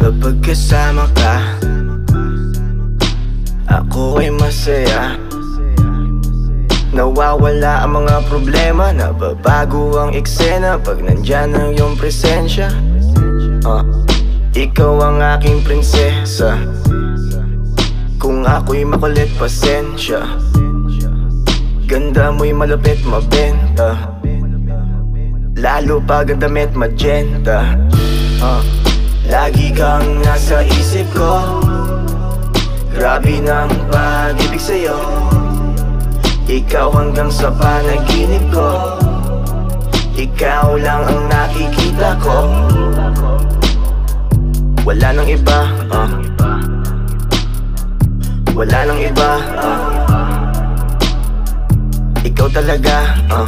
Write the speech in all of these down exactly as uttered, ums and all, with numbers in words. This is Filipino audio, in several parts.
Kapag kasama ka, ako ay masaya. Nawawala ang mga problema, nababago ang eksena pag nandyan ang iyong presensya. uh, Ikaw ang aking prinsesa. Kung ako'y makulit, pasensya. Ganda mo'y malapit mabenta, lalo pag ang damit magenta. uh, Lagi kang nasa isip ko, grabe ng pag-ibig sa'yo. Ikaw hanggang sa panaginip ko, ikaw lang ang nakikita ko. Wala nang iba, uh. Wala nang iba, uh. Ikaw talaga, uh.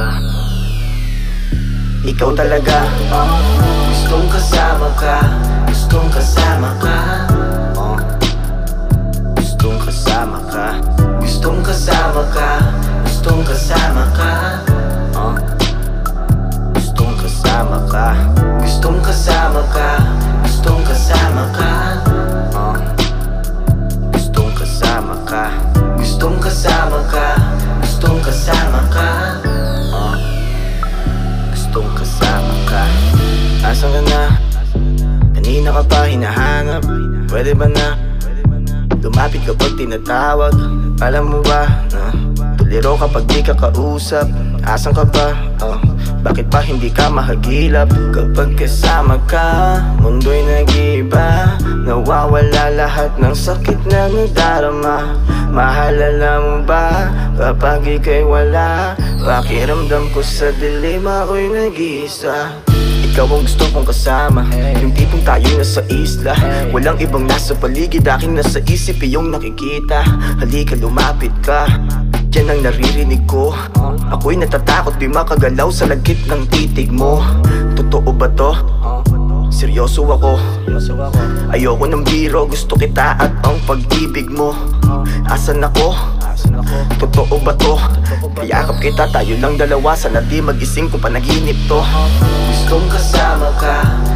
Ikaw talaga, uh. Gustong kasama ka, gustong kasama ka, uh. Gustong kasama ka, gustong kasama ka, gustong kasama ka, uh. Gustong kasama ka, gustong kasama ka, gustong kasama ka, uh. Gustong kasama ka, gustong kasama ka, gustong kasama ka, uh. Gustong kasama ka. Asan ka na? Kanina ka pa hinahanap. Pwede ba na lumapit kapag tinatawag? Alam mo ba na tuliro kapag di ka kausap? Asan ka ba? Uh, bakit pa hindi ka mahagilap? Kapag kasama ka, mundo'y nag-iiba. Nawawala lahat ng sakit na nadarama. Mahalala mo ba kapag ika'y wala? Pakiramdam ko sa dilim, ako'y nag-iisa. Ikaw ang gusto kong kasama, yung tipong tayo nasa isla. Walang ibang nasa paligid, aking nasa isip iyong nakikita. Halika lumapit ka, yan ang naririnig ko. Ako'y natatakot di makagalaw sa lagkit ng titig mo. Totoo ba to? Seryoso ako, ayoko ng biro, gusto kita at ang pag-ibig mo. Asan ako? Totoo ba to? Kayakap kita, tayo lang dalawa, sana di magising kung panaginip to. Gustong kasama ka,